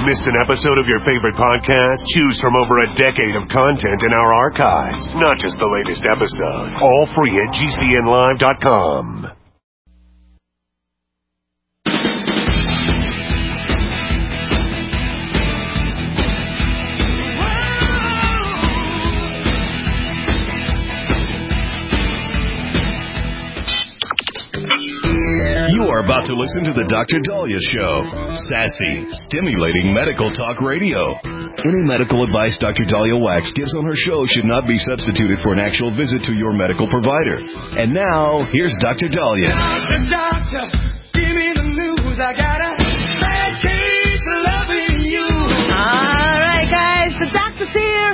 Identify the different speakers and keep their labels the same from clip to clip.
Speaker 1: Missed an episode of your favorite podcast? Choose from over a decade of content in our archives. Not just the latest episode. All free at GCNlive.com.
Speaker 2: You are about to listen to the Dr. Dahlia Show. Sassy, stimulating medical talk radio. Any medical advice Dr. Dahlia Wax gives on her show should not be substituted for an actual visit to your medical provider. And now, here's Dr. Dahlia.
Speaker 3: Doctor, give me the news. I got a bad case of loving you.
Speaker 4: All right, guys, the doctor's here.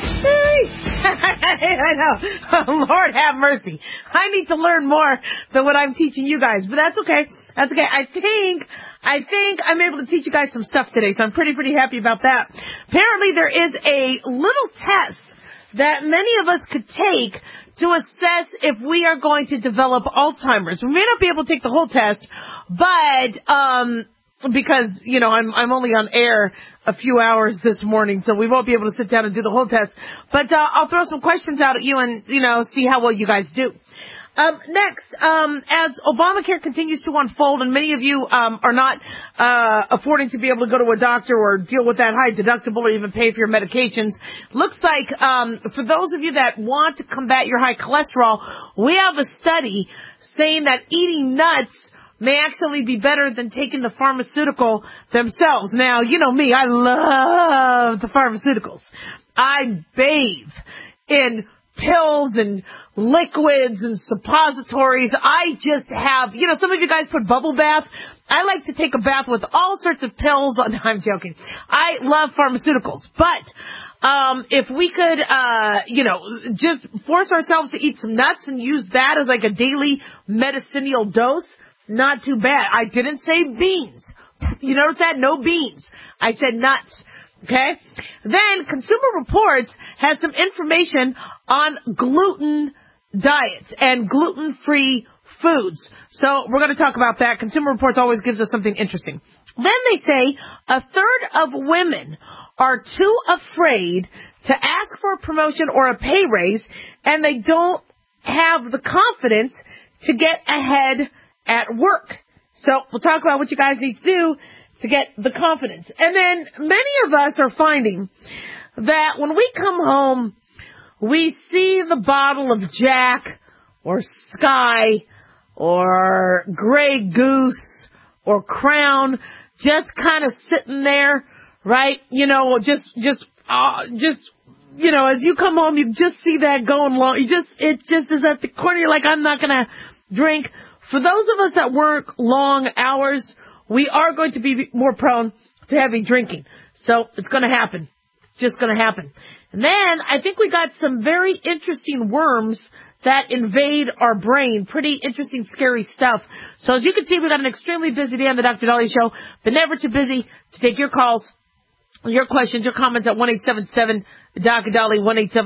Speaker 4: I know. Lord have mercy. I need to learn more than what I'm teaching you guys, but that's okay. That's okay. I think I'm able to teach you guys some stuff today, so I'm pretty happy about that. Apparently there is a little test that many of us could take to assess if we are going to develop Alzheimer's. We may not be able to take the whole test, but because, you know, I'm only on air a few hours this morning, so we won't be able to sit down and do the whole test. But I'll throw some questions out at you and, you know, see how well you guys do. Next, as Obamacare continues to unfold, and many of you are not affording to be able to go to a doctor or deal with that high deductible or even pay for your medications, looks like for those of you that want to combat your high cholesterol, we have a study saying that eating nuts may actually be better than taking the pharmaceutical themselves. Now, you know me, I love the pharmaceuticals. I bathe in pills and liquids and suppositories. I just have, you know, some of you guys put bubble bath. I like to take a bath with all sorts of pills. I'm joking. I love pharmaceuticals, but if we could, you know, just force ourselves to eat some nuts and use that as like a daily medicinal dose, not too bad. I didn't say beans. You notice that? No beans. I said nuts. Okay? Then Consumer Reports has some information on gluten diets and gluten-free foods. So we're going to talk about that. Consumer Reports always gives us something interesting. Then they say a third of women are too afraid to ask for a promotion or a pay raise, and they don't have the confidence to get ahead at work. So we'll talk about what you guys need to do to get the confidence. And then many of us are finding that when we come home, we see the bottle of Jack or Sky or Grey Goose or Crown just kind of sitting there, right? You know, just, you know, as you come home, you just see that going long. It just is at the corner. You're like, I'm not going to drink. For those of us that work long hours, we are going to be more prone to heavy drinking. So it's going to happen. It's just going to happen. And then I think we got some very interesting worms that invade our brain. Pretty interesting, scary stuff. So as you can see, we got an extremely busy day on the Dr. Dahlia Show, but never too busy to take your calls, your questions, your comments at 1-877-Dr. Dahlia,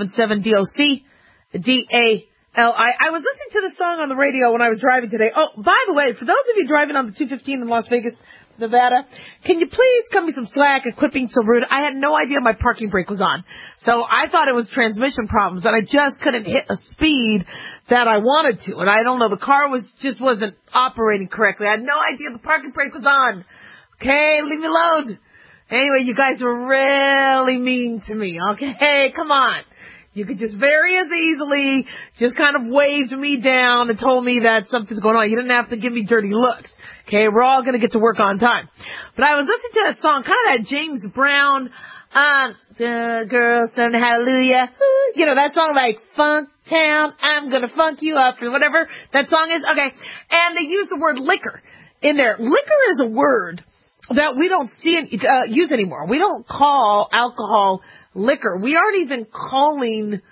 Speaker 4: 1-877-DOC-DA. I was listening to the song on the radio when I was driving today. Oh, by the way, for those of you driving on the 215 in Las Vegas, Nevada, can you please cut me some slack and quit being so rude? I had no idea my parking brake was on. So I thought it was transmission problems, and I just couldn't hit a speed that I wanted to. And I don't know, the car just wasn't operating correctly. I had no idea the parking brake was on. Okay, leave me alone. Anyway, you guys were really mean to me. Okay, come on. You could just very as easily just kind of waved me down and told me that something's going on. You didn't have to give me dirty looks. Okay, we're all going to get to work on time. But I was listening to that song, kind of that James Brown, girls sing hallelujah. You know, that song like Funk Town, I'm going to funk you up or whatever that song is. Okay, and they use the word liquor in there. Liquor is a word that we don't use anymore. We don't call alcohol liquor. We aren't even calling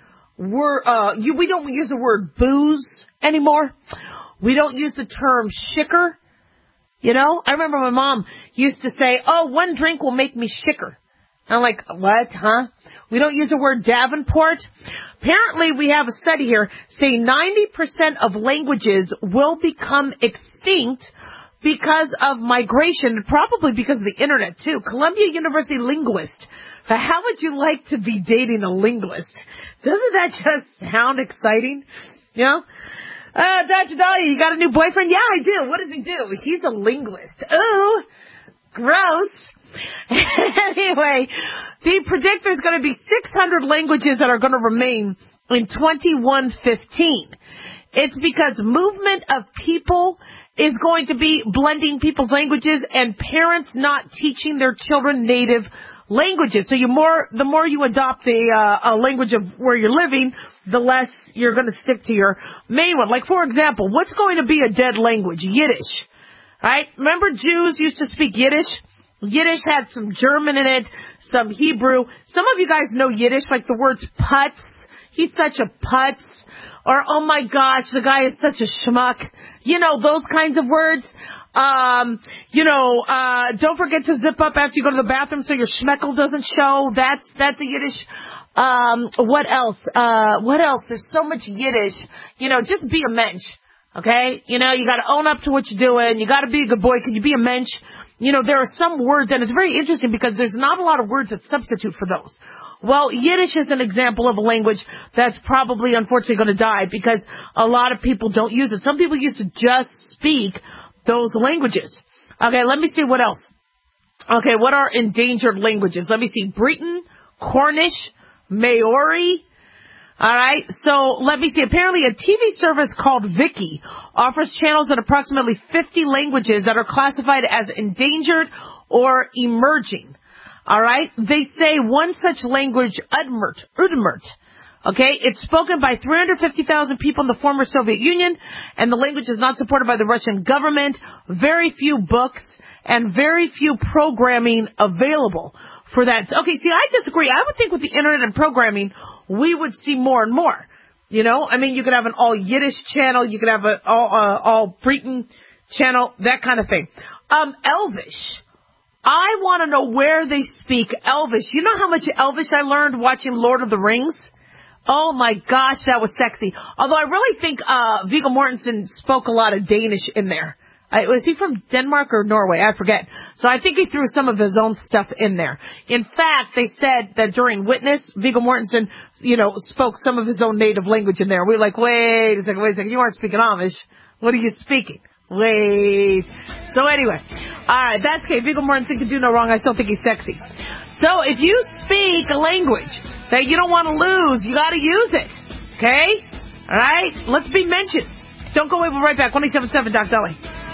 Speaker 4: we don't use the word booze anymore. We don't use the term shicker. You know, I remember my mom used to say, oh, one drink will make me shicker. And I'm like, what, huh? We don't use the word Davenport. Apparently, we have a study here saying 90% of languages will become extinct because of migration, probably because of the internet too. Columbia University linguist. How would you like to be dating a linguist? Doesn't that just sound exciting? You know? Dr. Dahlia, you got a new boyfriend? Yeah, I do. What does he do? He's a linguist. Ooh, gross. Anyway, they predict there's going to be 600 languages that are going to remain in 2115. It's because movement of people is going to be blending people's languages and parents not teaching their children native languages. So the more you adopt a language of where you're living, the less you're going to stick to your main one. Like, for example, what's going to be a dead language? Yiddish. Right? Remember Jews used to speak Yiddish? Yiddish had some German in it, some Hebrew. Some of you guys know Yiddish, like the words putz. He's such a putz. Or, oh my gosh, the guy is such a schmuck. You know, those kinds of words. Don't forget to zip up after you go to the bathroom so your schmeckle doesn't show. That's a Yiddish. What else? There's so much Yiddish. Just be a mensch. Okay? You gotta own up to what you're doing. You gotta be a good boy. Can you be a mensch? There are some words, and it's very interesting because there's not a lot of words that substitute for those. Well, Yiddish is an example of a language that's probably, unfortunately, going to die because a lot of people don't use it. Some people used to just speak those languages. Okay, let me see what else. Okay, what are endangered languages? Let me see. Breton, Cornish, Maori. All right, so let me see. Apparently a TV service called Viki offers channels in approximately 50 languages that are classified as endangered or emerging. All right, they say one such language, Udmurt. Okay, it's spoken by 350,000 people in the former Soviet Union, and the language is not supported by the Russian government. Very few books and very few programming available for that. Okay, see, I disagree. I would think with the internet and programming, we would see more and more. You could have an all Yiddish channel, you could have an all Breton channel, that kind of thing. Elvish. I want to know where they speak Elvish. You know how much Elvish I learned watching Lord of the Rings? Oh my gosh, that was sexy. Although I really think Viggo Mortensen spoke a lot of Danish in there. Was he from Denmark or Norway? I forget. So I think he threw some of his own stuff in there. In fact, they said that during Witness, Viggo Mortensen, spoke some of his own native language in there. We were like, wait a second, you aren't speaking Amish. What are you speaking? Wait. So anyway, alright, that's okay. Viggo Mortensen can do no wrong. I still think he's sexy. So if you speak a language that you don't want to lose, you gotta use it. Okay? Alright? Let's be mentions. Don't go away, we'll be right back. 1-877 Doc Dolly.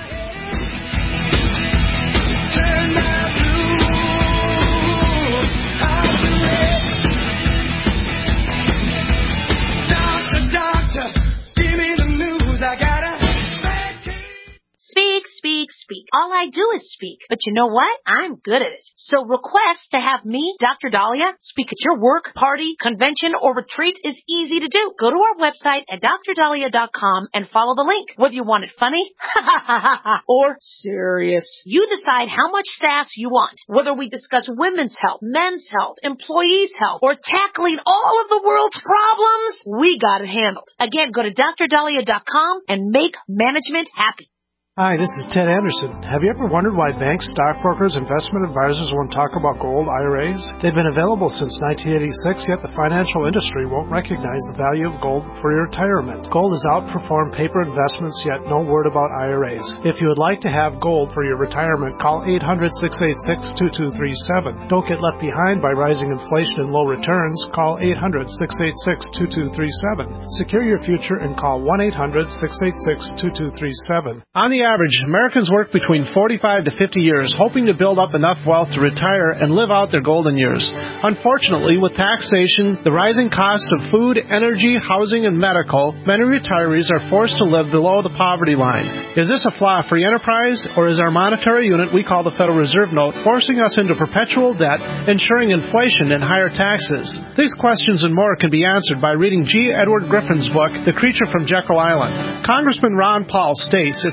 Speaker 3: Doctor, give me the news. I got a bad case.
Speaker 5: Speak. All I do is speak. But you know what? I'm good at it. So request to have me, Dr. Dahlia, speak at your work, party, convention, or retreat is easy to do. Go to our website at drdahlia.com and follow the link. Whether you want it funny, or serious. You decide how much sass you want. Whether we discuss women's health, men's health, employees' health, or tackling all of the world's problems, we got it handled. Again, go to drdahlia.com and make management happy.
Speaker 6: Hi, this is Ted Anderson. Have you ever wondered why banks, stockbrokers, investment advisors won't talk about gold IRAs? They've been available since 1986, yet the financial industry won't recognize the value of gold for your retirement. Gold has outperformed paper investments, yet no word about IRAs. If you would like to have gold for your retirement, call 800-686-2237. Don't get left behind by rising inflation and low returns. Call 800-686-2237. Secure your future and call 1-800-686-2237. On the average, Americans work between 45 to 50 years, hoping to build up enough wealth to retire and live out their golden years. Unfortunately, with taxation, the rising cost of food, energy, housing, and medical, many retirees are forced to live below the poverty line. Is this a flaw free enterprise, or is our monetary unit we call the Federal Reserve Note forcing us into perpetual debt, ensuring inflation and higher taxes? These questions and more can be answered by reading G. Edward Griffin's book, The Creature from Jekyll Island. Congressman Ron Paul states it's what every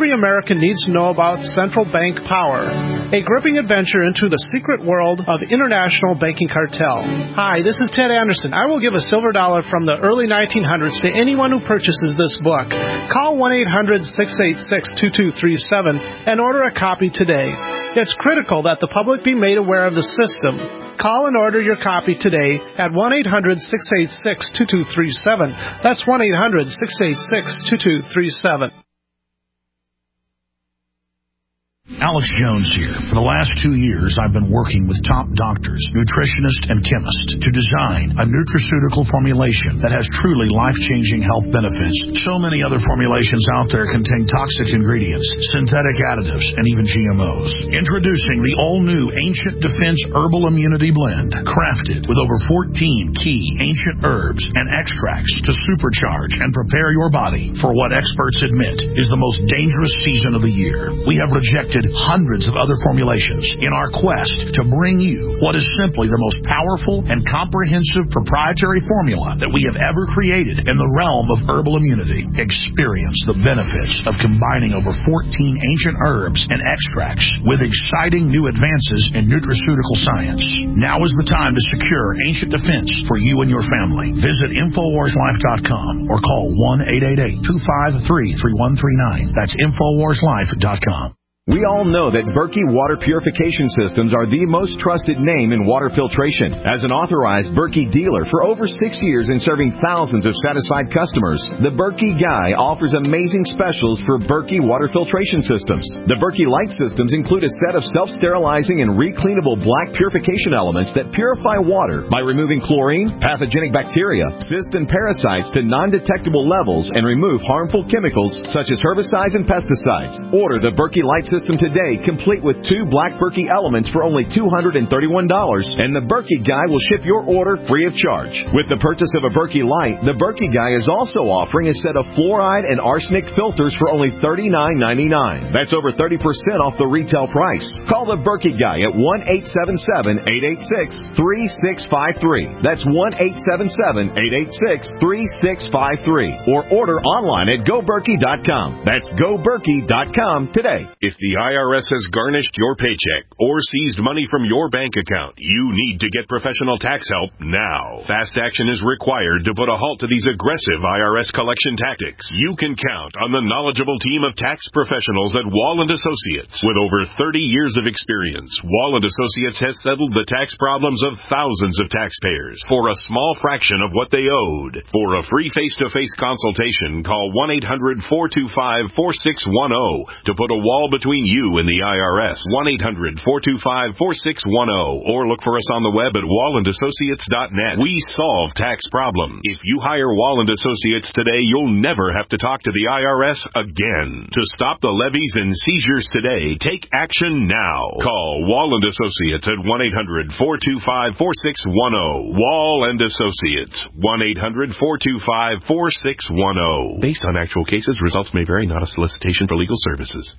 Speaker 6: every American needs to know about central bank power, a gripping adventure into the secret world of international banking cartel. Hi, this is Ted Anderson. I will give a silver dollar from the early 1900s to anyone who purchases this book. Call 1-800-686-2237 and order a copy today. It's critical that the public be made aware of the system. Call and order your copy today at 1-800-686-2237. That's 1-800-686-2237.
Speaker 7: Alex Jones here. For the last 2 years, I've been working with top doctors, nutritionists, and chemists to design a nutraceutical formulation that has truly life-changing health benefits. So many other formulations out there contain toxic ingredients, synthetic additives, and even GMOs. Introducing the all-new Ancient Defense Herbal Immunity Blend, crafted with over 14 key ancient herbs and extracts to supercharge and prepare your body for what experts admit is the most dangerous season of the year. We have rejected hundreds of other formulations in our quest to bring you what is simply the most powerful and comprehensive proprietary formula that we have ever created in the realm of herbal immunity. Experience the benefits of combining over 14 ancient herbs and extracts with exciting new advances in nutraceutical science. Now is the time to secure Ancient Defense for you and your family. Visit InfoWarsLife.com or call 1-888-253-3139. That's InfoWarsLife.com.
Speaker 8: We all know that Berkey Water Purification Systems are the most trusted name in water filtration. As an authorized Berkey dealer for over 6 years and serving thousands of satisfied customers, the Berkey Guy offers amazing specials for Berkey Water Filtration Systems. The Berkey Light Systems include a set of self-sterilizing and recleanable black purification elements that purify water by removing chlorine, pathogenic bacteria, cysts, and parasites to non-detectable levels and remove harmful chemicals such as herbicides and pesticides. Order the Berkey Light System today, complete with 2 black Berkey elements for only $231, and the Berkey Guy will ship your order free of charge. With the purchase of a Berkey Light, the Berkey Guy is also offering a set of fluoride and arsenic filters for only $39.99. That's over 30% off the retail price. Call the Berkey Guy at 1-877-886-3653. That's 1-877-886-3653. Or order online at GoBerkey.com. That's GoBerkey.com today.
Speaker 1: If the IRS has garnished your paycheck or seized money from your bank account, you need to get professional tax help now. Fast action is required to put a halt to these aggressive IRS collection tactics. You can count on the knowledgeable team of tax professionals at Wall & Associates. With over 30 years of experience, Wall & Associates has settled the tax problems of thousands of taxpayers for a small fraction of what they owed. For a free face-to-face consultation, call 1-800-425-4610 to put a wall between you and the IRS. 1-800-425-4610 or look for us on the web at wallandassociates.net. We solve tax problems. If you hire Wall & Associates today, you'll never have to talk to the IRS again. To stop the levies and seizures today, take action now. Call Wall & Associates at 1-800-425-4610. Wall & Associates. 1-800-425-4610. Based on actual cases, results may vary, not a solicitation for legal services.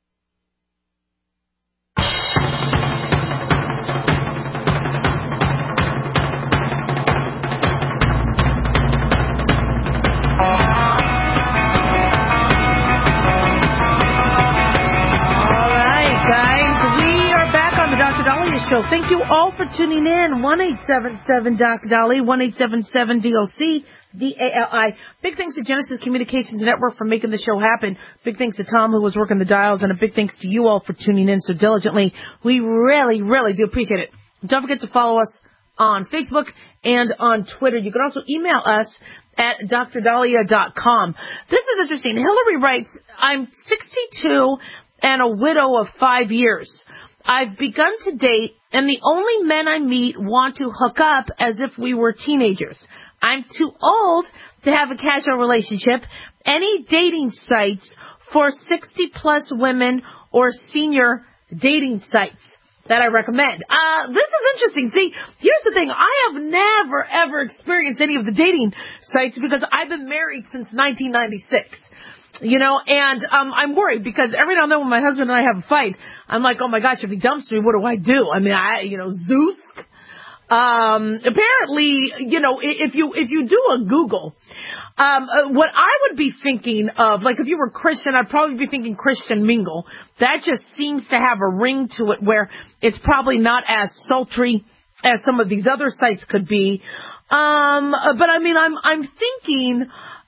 Speaker 4: Show. Thank you all for tuning in. 1-877-Doc-Dolly, 1-877-DOC, D-A-L-I. Big thanks to Genesis Communications Network for making the show happen. Big thanks to Tom, who was working the dials, and a big thanks to you all for tuning in so diligently. We really, really do appreciate it. Don't forget to follow us on Facebook and on Twitter. You can also email us at drdahlia.com. This is interesting. Hillary writes, I'm 62 and a widow of 5 years. I've begun to date, and the only men I meet want to hook up as if we were teenagers. I'm too old to have a casual relationship. Any dating sites for 60-plus women or senior dating sites that I recommend? This is interesting. See, here's the thing. I have never, ever experienced any of the dating sites because I've been married since 1996. You know, and I'm worried because every now and then when my husband and I have a fight, I'm like, oh my gosh, if he dumps me, what do I do? I mean, Zeusk. Apparently, if you do a Google, what I would be thinking of, like if you were Christian, I'd probably be thinking Christian Mingle. That just seems to have a ring to it where it's probably not as sultry as some of these other sites could be. But I mean, I'm thinking,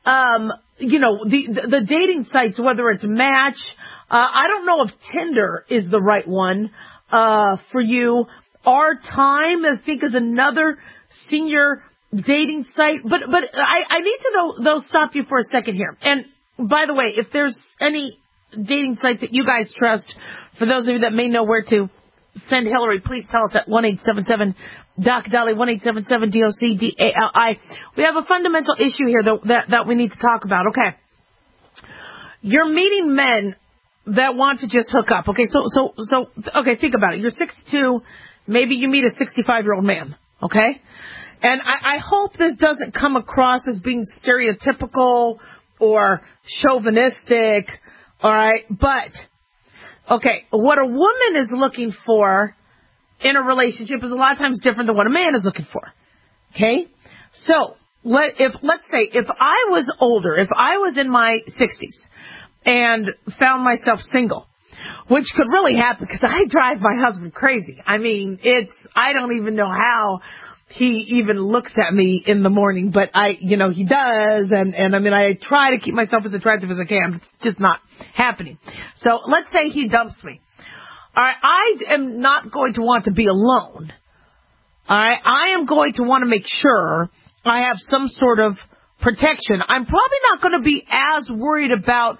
Speaker 4: the dating sites, whether it's Match, I don't know if Tinder is the right one, for you. Our Time, I think, is another senior dating site. But I need to stop you for a second here. And by the way, if there's any dating sites that you guys trust, for those of you that may know where to send Hillary, please tell us at 1-877-DOC-DALI, 1-877-DOC-DALI. We have a fundamental issue here that we need to talk about. Okay. You're meeting men that want to just hook up. Okay, so okay, think about it. You're 62, maybe you meet a 65-year-old man, okay? And I hope this doesn't come across as being stereotypical or chauvinistic, all right? But, okay, what a woman is looking for in a relationship is a lot of times different than what a man is looking for, okay? So, let's say if I was older, if I was in my 60s, and found myself single, which could really happen because I drive my husband crazy. I mean, I don't even know how he even looks at me in the morning, but he does. And I mean, I try to keep myself as attractive as I can, but it's just not happening. So let's say he dumps me. All right. I am not going to want to be alone. All right. I am going to want to make sure I have some sort of protection. I'm probably not going to be as worried about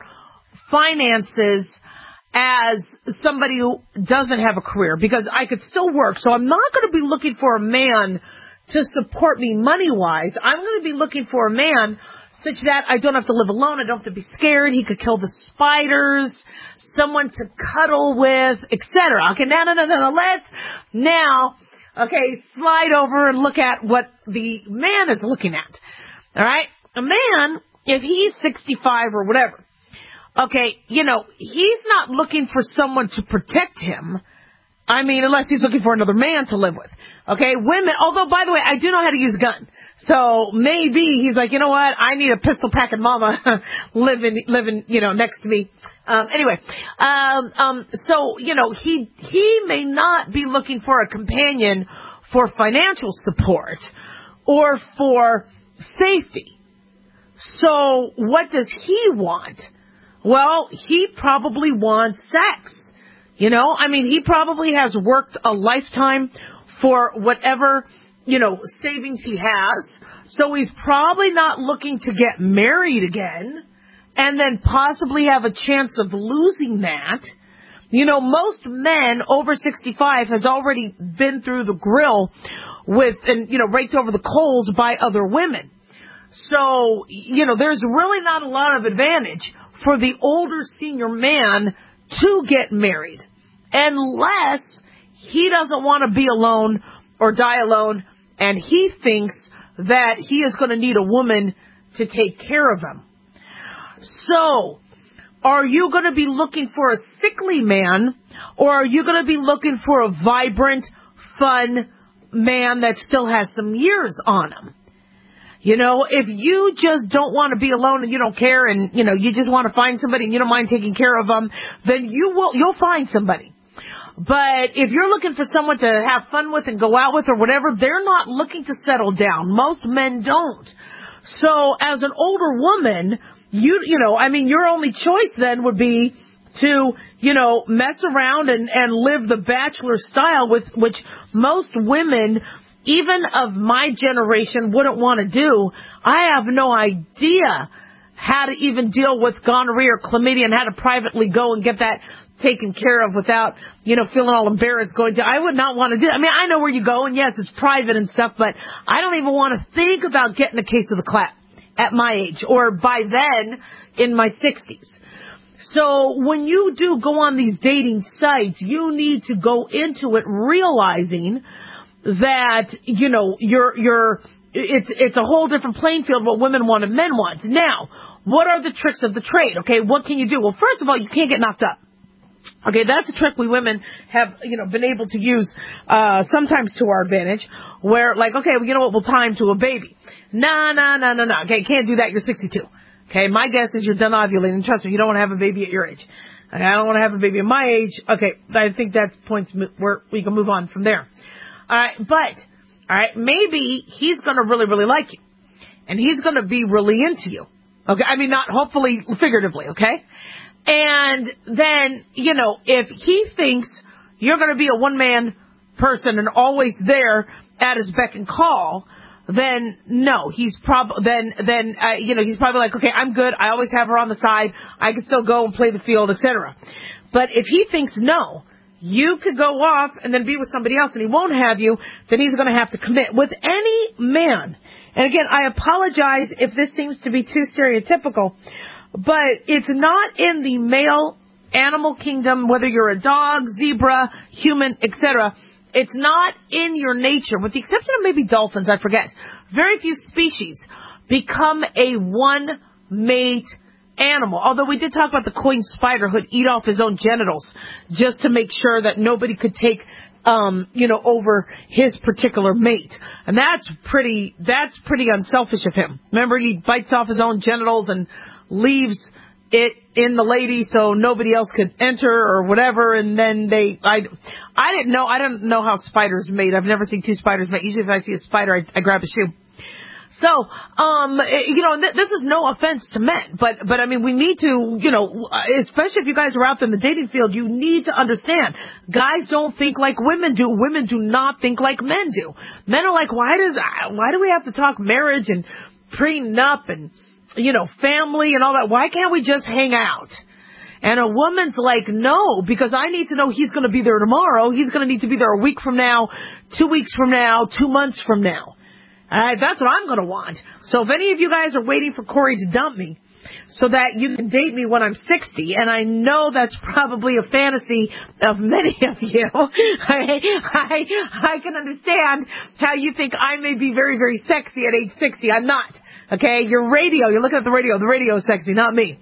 Speaker 4: finances as somebody who doesn't have a career, because I could still work. So I'm not going to be looking for a man to support me money-wise. I'm going to be looking for a man such that I don't have to live alone. I don't have to be scared. He could kill the spiders, someone to cuddle with, etc. Okay, no. Let's now, slide over and look at what the man is looking at. All right? A man, if he's 65 or whatever, okay, he's not looking for someone to protect him. I mean, unless he's looking for another man to live with. Okay, women, although, by the way, I do know how to use a gun. So maybe he's like, you know what, I need a pistol packing mama living, next to me. So, he may not be looking for a companion for financial support or for safety. So what does he want? Well, he probably wants sex. He probably has worked a lifetime for whatever, savings he has. So he's probably not looking to get married again and then possibly have a chance of losing that. Most men over 65 has already been through the grill raked over the coals by other women. So, there's really not a lot of advantage for the older senior man to get married unless he doesn't want to be alone or die alone, and he thinks that he is going to need a woman to take care of him. So, are you going to be looking for a sickly man, or are you going to be looking for a vibrant, fun man that still has some years on him? If you just don't want to be alone and you don't care and, you just want to find somebody and you don't mind taking care of them, then you'll find somebody. But if you're looking for someone to have fun with and go out with or whatever, they're not looking to settle down. Most men don't. So as an older woman, your only choice then would be to, mess around and live the bachelor style, which most women, even of my generation, wouldn't want to do. I have no idea how to even deal with gonorrhea or chlamydia and how to privately go and get that taken care of without, feeling all embarrassed going to. I would not want to do it. I mean, I know where you go, and yes, it's private and stuff, but I don't even want to think about getting a case of the clap at my age or by then in my 60s. So when you do go on these dating sites, you need to go into it realizing that, it's a whole different playing field what women want and men want. Now, what are the tricks of the trade? Okay, what can you do? Well, first of all, you can't get knocked up. Okay, that's a trick we women have, been able to use sometimes to our advantage, where, like, okay, well, you know what, we'll tie him to a baby. No. Okay, can't do that, you're 62. Okay, my guess is you're done ovulating. Trust me, you don't want to have a baby at your age. Okay, I don't want to have a baby at my age. Okay, I think that's points where we can move on from there. Alright, maybe he's gonna really, really like you. And he's gonna be really into you. Okay, I mean, not hopefully figuratively, okay? And then, if he thinks you're going to be a one-man person and always there at his beck and call, then no, he's probably he's probably like, okay, I'm good. I always have her on the side. I can still go and play the field, etc. But if he thinks no, you could go off and then be with somebody else and he won't have you, then he's going to have to commit. With any man, and again, I apologize if this seems to be too stereotypical, but it's not in the male animal kingdom, whether you're a dog, zebra, human, etc. It's not in your nature, with the exception of maybe dolphins, I forget. Very few species become a one-mate animal. Although we did talk about the coin spider who'd eat off his own genitals just to make sure that nobody could take over his particular mate. And that's pretty unselfish of him. Remember, he bites off his own genitals and leaves it in the lady so nobody else could enter or whatever, and then I don't know how spiders mate. I've never seen two spiders mate. Usually if I see a spider, I grab a shoe. So, this is no offense to men, but I mean, we need to, especially if you guys are out there in the dating field, you need to understand, guys don't think like women do. Women do not think like men do. Men are like, why do we have to talk marriage and prenup and, family and all that? Why can't we just hang out? And a woman's like, no, because I need to know he's going to be there tomorrow. He's going to need to be there a week from now, 2 weeks from now, 2 months from now. That's what I'm going to want. So if any of you guys are waiting for Corey to dump me so that you can date me when I'm 60, and I know that's probably a fantasy of many of you, I can understand how you think I may be very, very sexy at age 60. I'm not. Okay? You're looking at the radio. The radio is sexy, not me.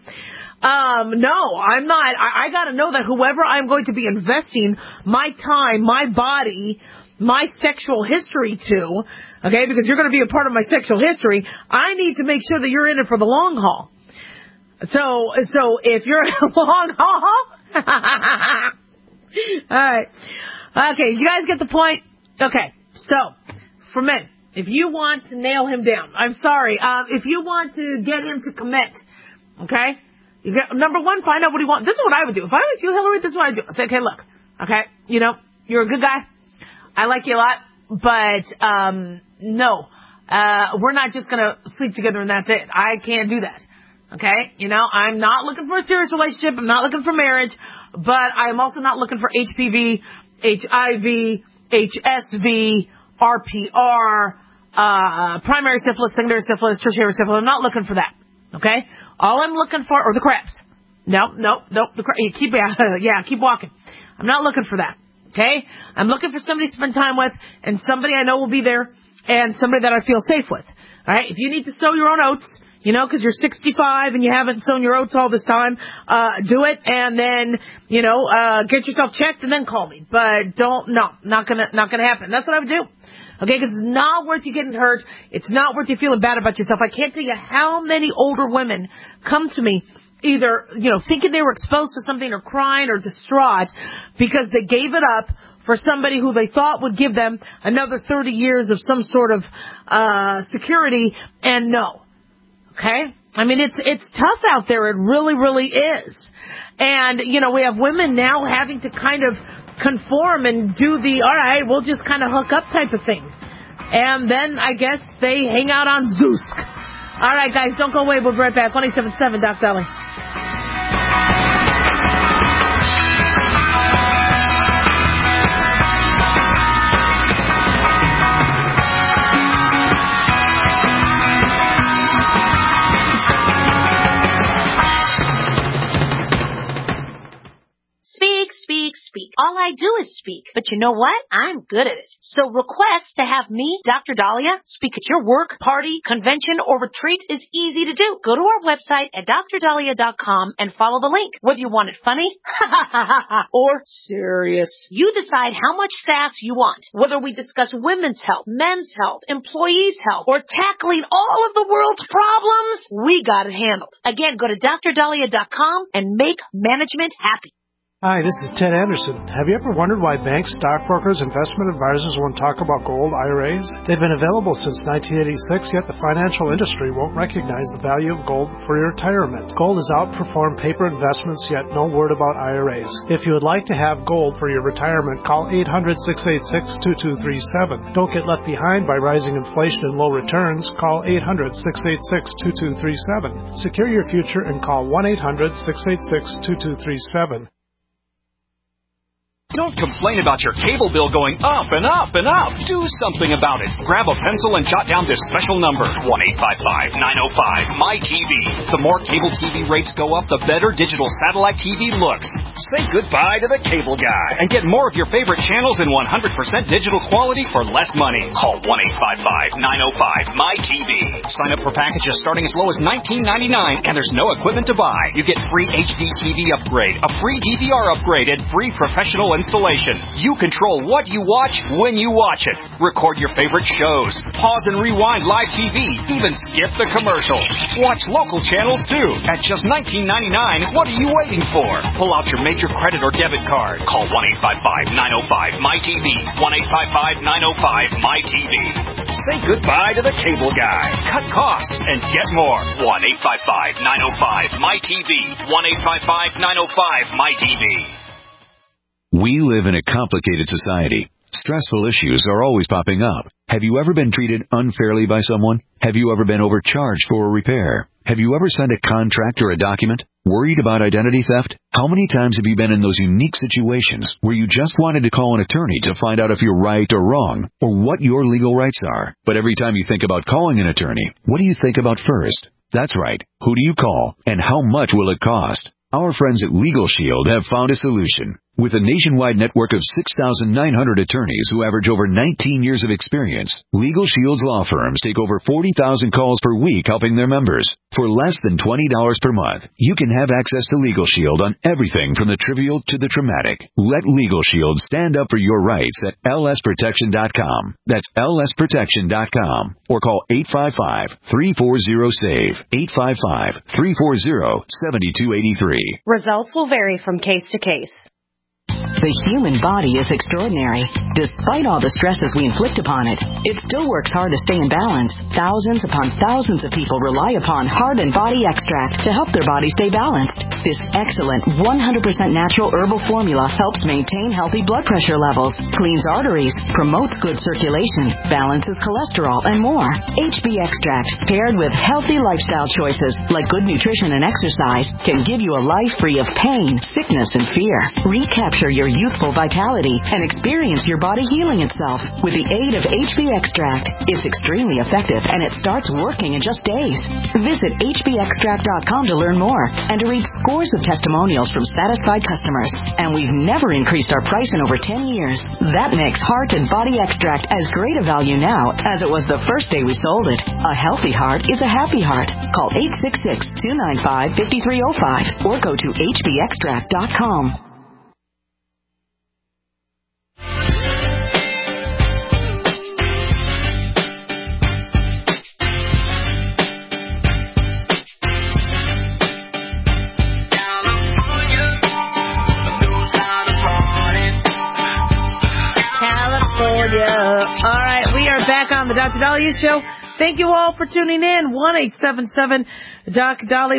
Speaker 4: No, I'm not. I got to know that whoever I'm going to be investing my time, my body, my sexual history to, okay, because you're going to be a part of my sexual history, I need to make sure that you're in it for the long haul. So if you're long haul, alright. Okay, you guys get the point? Okay, so, for men, if you want to nail him down, I'm sorry, if you want to get him to commit, okay, number one, find out what he wants. This is what I would do. If I was you, Hillary, this is what I'd do. I'd say, okay, look, okay, you're a good guy. I like you a lot, but, no, we're not just gonna sleep together and that's it. I can't do that. Okay? I'm not looking for a serious relationship. I'm not looking for marriage, but I'm also not looking for HPV, HIV, HSV, RPR, primary syphilis, secondary syphilis, tertiary syphilis. I'm not looking for that. Okay? All I'm looking for are the crabs. No, keep walking. I'm not looking for that. Okay? I'm looking for somebody to spend time with, and somebody I know will be there, and somebody that I feel safe with. Alright? If you need to sow your own oats, because you're 65 and you haven't sown your oats all this time, do it, and then, get yourself checked and then call me. But not gonna happen. That's what I would do. Okay? Because it's not worth you getting hurt. It's not worth you feeling bad about yourself. I can't tell you how many older women come to me either, thinking they were exposed to something or crying or distraught because they gave it up for somebody who they thought would give them another 30 years of some sort of security, and no. Okay? I mean, it's tough out there. It really, really is. And, we have women now having to kind of conform and do the, all right, we'll just kind of hook up type of thing. And then I guess they hang out on Zeus. All right, guys, don't go away. We'll be right back. 1-877 Doc Dolly.
Speaker 5: Speak. All I do is speak. But you know what? I'm good at it. So request to have me, Dr. Dahlia, speak at your work, party, convention, or retreat is easy to do. Go to our website at drdahlia.com and follow the link. Whether you want it funny or serious, you decide how much sass you want. Whether we discuss women's health, men's health, employees' health, or tackling all of the world's problems, we got it handled. Again, go to drdahlia.com and make management happy.
Speaker 6: Hi, this is Ted Anderson. Have you ever wondered why banks, stockbrokers, investment advisors won't talk about gold IRAs? They've been available since 1986, yet the financial industry won't recognize the value of gold for your retirement. Gold has outperformed paper investments, yet no word about IRAs. If you would like to have gold for your retirement, call 800-686-2237. Don't get left behind by rising inflation and low returns. Call 800-686-2237. Secure your future and call 1-800-686-2237.
Speaker 9: Don't complain about your cable bill going up and up and up. Do something about it. Grab a pencil and jot down this special number, 1-855-905-MY-TV. The more cable TV rates go up, the better digital satellite TV looks. Say goodbye to the cable guy and get more of your favorite channels in 100% digital quality for less money. Call 1-855-905-MY-TV. Sign up for packages starting as low as $19.99, and there's no equipment to buy. You get free HD TV upgrade, a free DVR upgrade, and free professional installation. You control what you watch when you watch it. Record your favorite shows. Pause and rewind live TV. Even skip the commercials. Watch local channels too. At just $19.99, what are you waiting for? Pull out your major credit or debit card. Call 1-855-905-MY-TV. 1-855-905-MY-TV. Say goodbye to the cable guy. Cut costs and get more. 1-855-905-MY-TV. 1-855-905-MY-TV.
Speaker 2: We live in a complicated society. Stressful issues are always popping up. Have you ever been treated unfairly by someone? Have you ever been overcharged for a repair? Have you ever signed a contract or a document? Worried about identity theft? How many times have you been in those unique situations where you just wanted to call an attorney to find out if you're right or wrong, or what your legal rights are? But every time you think about calling an attorney, what do you think about first? That's right. Who do you call, and how much will it cost? Our friends at Legal Shield have found a solution. With a nationwide network of 6,900 attorneys who average over 19 years of experience, Legal Shield's law firms take over 40,000 calls per week helping their members. For less than $20 per month, you can have access to Legal Shield on everything from the trivial to the traumatic. Let Legal Shield stand up for your rights at lsprotection.com. That's lsprotection.com. Or call 855-340-SAVE. 855-340-7283.
Speaker 10: Results will vary from case to case.
Speaker 11: The human body is extraordinary. Despite all the stresses we inflict upon it, it still works hard to stay in balance. Thousands upon thousands of people rely upon Heart and Body Extract to help their body stay balanced. This excellent 100% natural herbal formula helps maintain healthy blood pressure levels, cleans arteries, promotes good circulation, balances cholesterol, and more. HB Extract, paired with healthy lifestyle choices like good nutrition and exercise, can give you a life free of pain, sickness, and fear. Recapture your youthful vitality and experience your body healing itself with the aid of HB Extract. It's extremely effective and it starts working in just days. Visit hbextract.com to learn more and to read scores of testimonials from satisfied customers. And we've never increased our price in over 10 years. That makes Heart and Body Extract as great a value now as it was the first day we sold it. A healthy heart is a happy heart. Call 866-295-5305 or go to hbextract.com.
Speaker 4: All right, we are back on the Dr. Dahlia Show. Thank you all for tuning in. 1-877-DOC-DALI,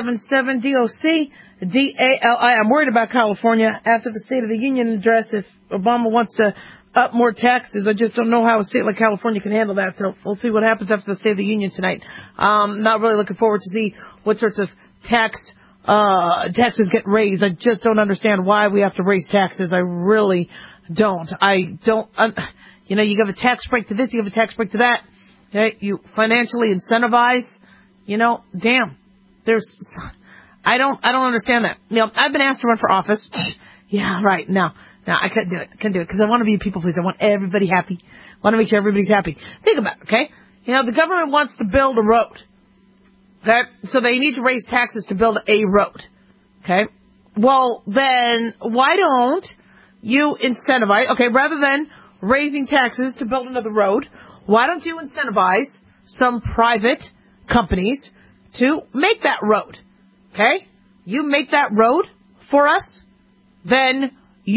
Speaker 4: 1-877-DOC-DALI. I'm worried about California after the State of the Union address. If Obama wants to up more taxes, I just don't know how a state like California can handle that. So we'll see what happens after the State of the Union tonight. Not really looking forward to see what sorts of taxes get raised. I just don't understand why we have to raise taxes. I really don't. You give a tax break to this, you give a tax break to that. Okay? You financially incentivize, damn. I don't understand that. I've been asked to run for office. Yeah, right. Now, No, I couldn't do it. Because I want to be a people pleaser. I want everybody happy. I want to make sure everybody's happy. Think about it, okay? The government wants to build a road. Okay? So they need to raise taxes to build a road. Okay? Well, then why don't you incentivize, okay, rather than raising taxes to build another road, why don't you incentivize some private companies to make that road? Okay? You make that road for us, then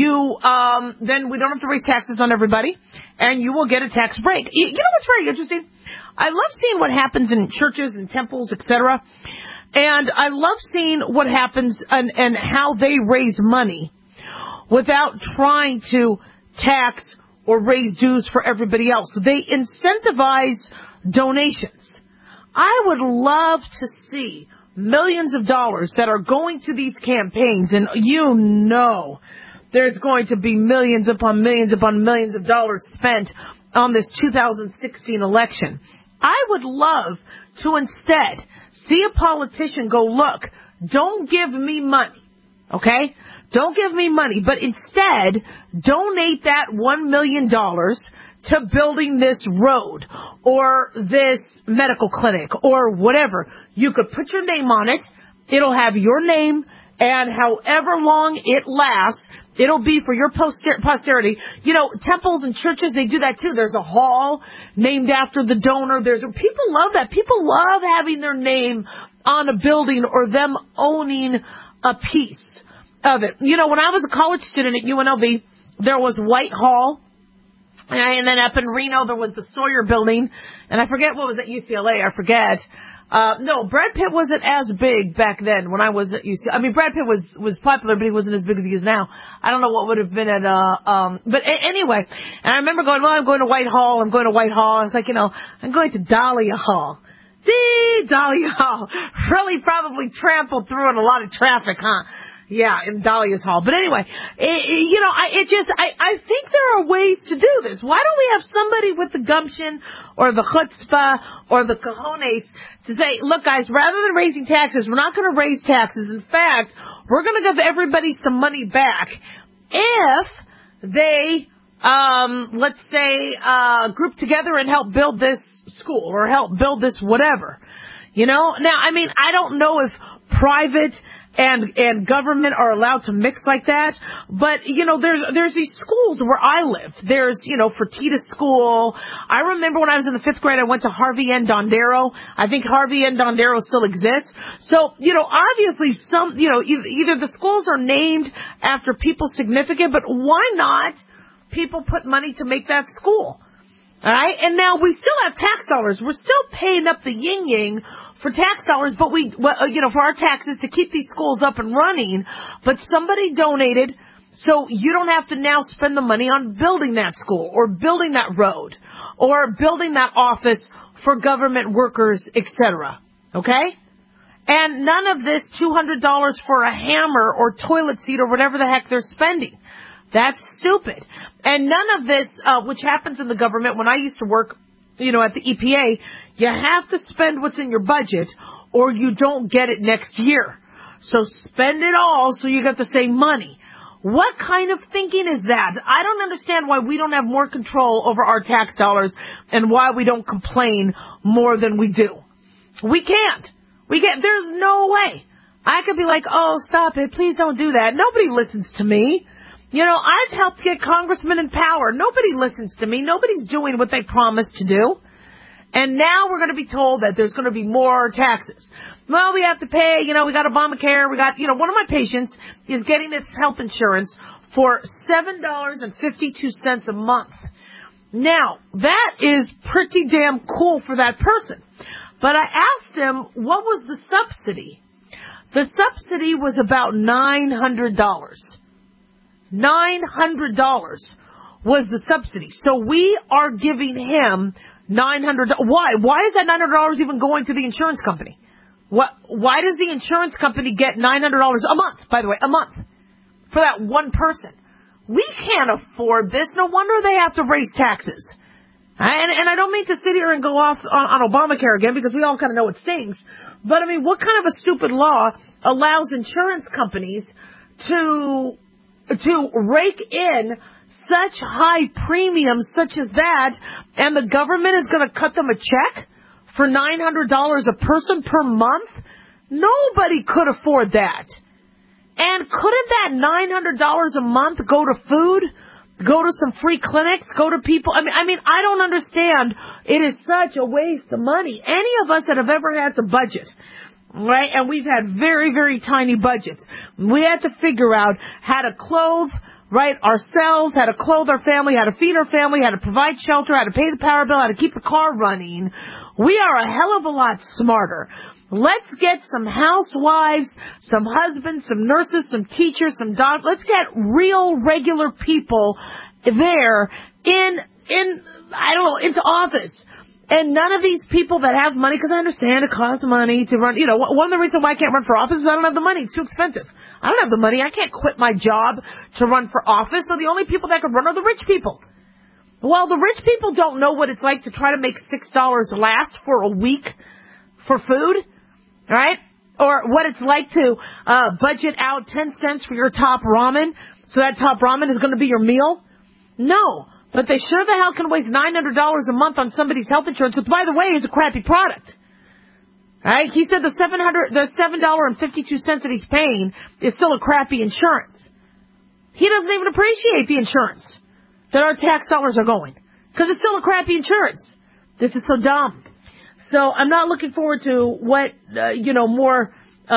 Speaker 4: then we don't have to raise taxes on everybody, and you will get a tax break. You know what's very interesting? I love seeing what happens in churches and temples, etc., and I love seeing what happens and how they raise money without trying to tax or raise dues for everybody else. They incentivize donations. I would love to see millions of dollars that are going to these campaigns, and there's going to be millions upon millions upon millions of dollars spent on this 2016 election. I would love to instead see a politician go, look, don't give me money, okay? Don't give me money, but instead donate that $1 million to building this road or this medical clinic or whatever. You could put your name on it. It'll have your name, and however long it lasts, it'll be for your posterity. Temples and churches, they do that too. There's a hall named after the donor. People love that. People love having their name on a building or them owning a piece of it. When I was a college student at UNLV, there was Whitehall, and then up in Reno there was the Sawyer Building, and I forget what was at UCLA. I forget. No, Brad Pitt wasn't as big back then when I was at UCLA. I mean, Brad Pitt was popular, but he wasn't as big as he is now. I don't know what would have been at, but anyway. And I remember going, I'm going to Whitehall. I was like, I'm going to Dahlia Hall. The Dahlia Hall. Really probably trampled through in a lot of traffic, huh? Yeah, in Dahlia's Hall. But anyway, I think there are ways to do this. Why don't we have somebody with the gumption or the chutzpah or the cojones to say, look, guys, rather than raising taxes, we're not going to raise taxes. In fact, we're going to give everybody some money back if they, let's say, group together and help build this school or help build this whatever. Now, I mean, I don't know if private and government are allowed to mix like that. But, there's these schools where I live. There's, Fertitta School. I remember when I was in the 5th grade, I went to Harvey N. Dondero. I think Harvey N. Dondero still exists. So, obviously either the schools are named after people significant, but why not people put money to make that school? All right. And now we still have tax dollars. We're still paying up the yin-yang for tax dollars, but for our taxes to keep these schools up and running. But somebody donated, so you don't have to now spend the money on building that school or building that road or building that office for government workers, etc. Okay? And none of this $200 for a hammer or toilet seat or whatever the heck they're spending. That's stupid. And none of this, which happens in the government when I used to work, at the EPA, you have to spend what's in your budget or you don't get it next year. So spend it all so you get the same money. What kind of thinking is that? I don't understand why we don't have more control over our tax dollars and why we don't complain more than we do. We can't. There's no way. I could be like, oh, stop it. Please don't do that. Nobody listens to me. I've helped get congressmen in power. Nobody listens to me. Nobody's doing what they promised to do. And now we're going to be told that there's going to be more taxes. Well, we have to pay, we got Obamacare. We got, one of my patients is getting its health insurance for $7.52 a month. Now, that is pretty damn cool for that person. But I asked him, what was the subsidy? The subsidy was about $900. $900 was the subsidy. So we are giving him $900. Why? Why is that $900 even going to the insurance company? Why does the insurance company get $900 a month, by the way, a month, for that one person? We can't afford this. No wonder they have to raise taxes. And I don't mean to sit here and go off on Obamacare again, because we all kind of know it stings. But, I mean, what kind of a stupid law allows insurance companies to to rake in such high premiums such as that, and the government is going to cut them a check for $900 a person per month? Nobody could afford that. And couldn't that $900 a month go to food, go to some free clinics, go to people? I mean, I don't understand. It is such a waste of money. Any of us that have ever had to budget, right? And we've had very, very tiny budgets. We had to figure out how to clothe, right, ourselves, how to clothe our family, how to feed our family, how to provide shelter, how to pay the power bill, how to keep the car running. We are a hell of a lot smarter. Let's get some housewives, some husbands, some nurses, some teachers, some doctors. Let's get real, regular people there into office. And none of these people that have money, because I understand it costs money to run, one of the reasons why I can't run for office is I don't have the money. It's too expensive. I don't have the money. I can't quit my job to run for office. So the only people that can run are the rich people. Well, the rich people don't know what it's like to try to make $6 last for a week for food, right? Or what it's like to budget out 10 cents for your top ramen, so that top ramen is going to be your meal. No. But they sure the hell can waste $900 a month on somebody's health insurance, which, by the way, is a crappy product. Right? He said the $7.52 that he's paying is still a crappy insurance. He doesn't even appreciate the insurance that our tax dollars are going, because it's still a crappy insurance. This is so dumb. So I'm not looking forward to what, more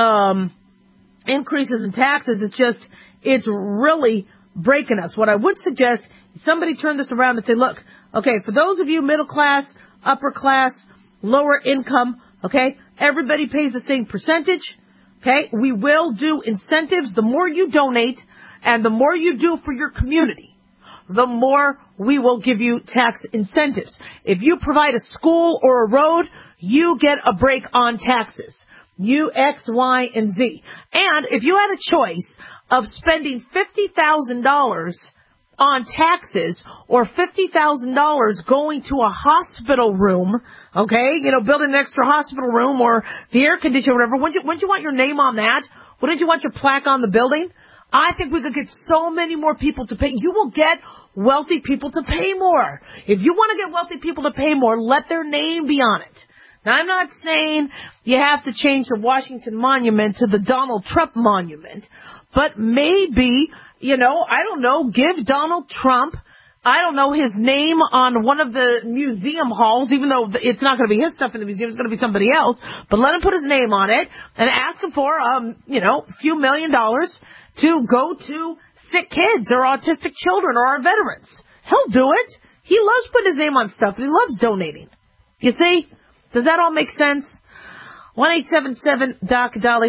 Speaker 4: increases in taxes. It's really breaking us. What I would suggest, somebody turn this around and say, look, okay, for those of you middle class, upper class, lower income, okay, everybody pays the same percentage, okay? We will do incentives. The more you donate and the more you do for your community, the more we will give you tax incentives. If you provide a school or a road, you get a break on taxes. You, X, Y, and Z. And if you had a choice of spending $50,000 on taxes or $50,000 going to a hospital room, okay, building an extra hospital room or the air conditioner or whatever, wouldn't you want your name on that? Wouldn't you want your plaque on the building? I think we could get so many more people to pay. You will get wealthy people to pay more. If you want to get wealthy people to pay more, let their name be on it. Now, I'm not saying you have to change the Washington Monument to the Donald Trump Monument, but maybe, I don't know, give Donald Trump, his name on one of the museum halls, even though it's not going to be his stuff in the museum, it's going to be somebody else, but let him put his name on it and ask him for, a few $1 million to go to sick kids or autistic children or our veterans. He'll do it. He loves putting his name on stuff, and he loves donating. You see? Does that all make sense? 1-877-DOC-DOLLY,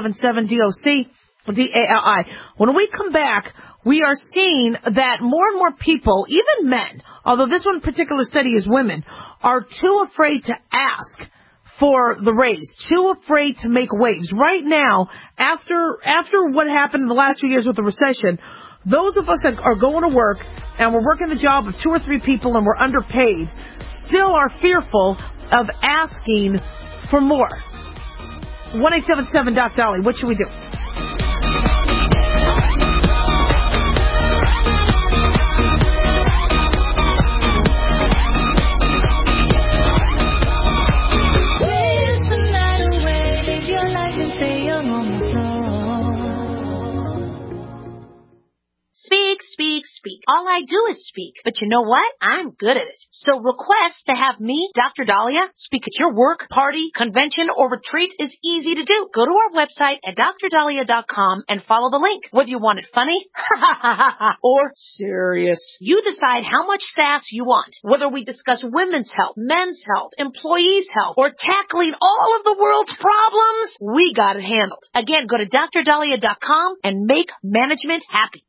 Speaker 4: 1-877-DOC-DALI. When we come back, we are seeing that more and more people, even men, although this one particular study is women, are too afraid to ask for the raise, too afraid to make waves. Right now, after what happened in the last few years with the recession, those of us that are going to work and we're working the job of 2 or 3 people and we're underpaid still are fearful of asking for more. 1-877-DOC-DOLLY. What should we do?
Speaker 5: Speak. All I do is speak. But you know what? I'm good at it. So request to have me, Dr. Dahlia, speak at your work, party, convention, or retreat is easy to do. Go to our website at drdahlia.com and follow the link. Whether you want it funny or serious, you decide how much sass you want. Whether we discuss women's health, men's health, employees' health, or tackling all of the world's problems, we got it handled. Again, go to drdahlia.com and make management happy.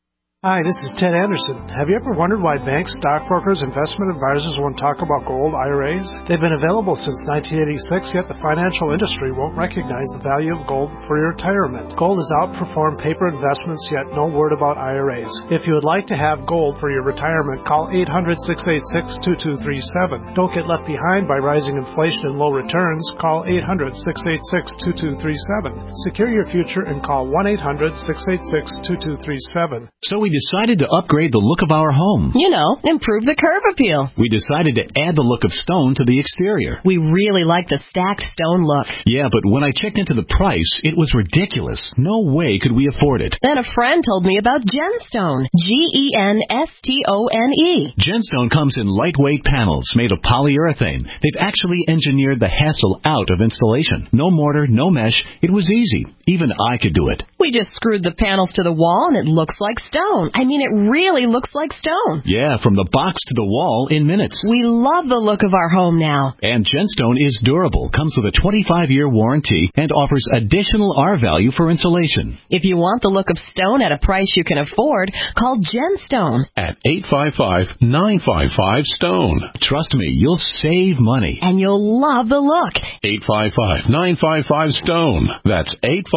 Speaker 6: Hi, this is Ted Anderson. Have you ever wondered why banks, stockbrokers, investment advisors won't talk about gold IRAs? They've been available since 1986, yet the financial industry won't recognize the value of gold for your retirement. Gold has outperformed paper investments, yet no word about IRAs. If you would like to have gold for your retirement, call 800-686-2237. Don't get left behind by rising inflation and low returns. Call 800-686-2237. Secure your future and call 1-800-686-2237.
Speaker 12: So we decided to upgrade the look of our home.
Speaker 10: You know, improve the curb appeal.
Speaker 12: We decided to add the look of stone to the exterior.
Speaker 10: We really like the stacked stone look.
Speaker 12: Yeah, but when I checked into the price, it was ridiculous. No way could we afford it.
Speaker 10: Then a friend told me about Genstone. Genstone.
Speaker 12: Genstone comes in lightweight panels made of polyurethane. They've actually engineered the hassle out of installation. No mortar, no mesh. It was easy. Even I could do it.
Speaker 10: We just screwed the panels to the wall and it looks like stone. I mean, it really looks like stone.
Speaker 12: Yeah, from the box to the wall in minutes.
Speaker 10: We love the look of our home now.
Speaker 12: And Genstone is durable, comes with a 25-year warranty, and offers additional R value for insulation.
Speaker 10: If you want the look of stone at a price you can afford, call Genstone.
Speaker 1: At 855-955-STONE.
Speaker 12: Trust me, you'll save money.
Speaker 10: And you'll love the look.
Speaker 1: 855-955-STONE. That's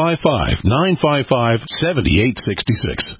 Speaker 1: 855-955-7866.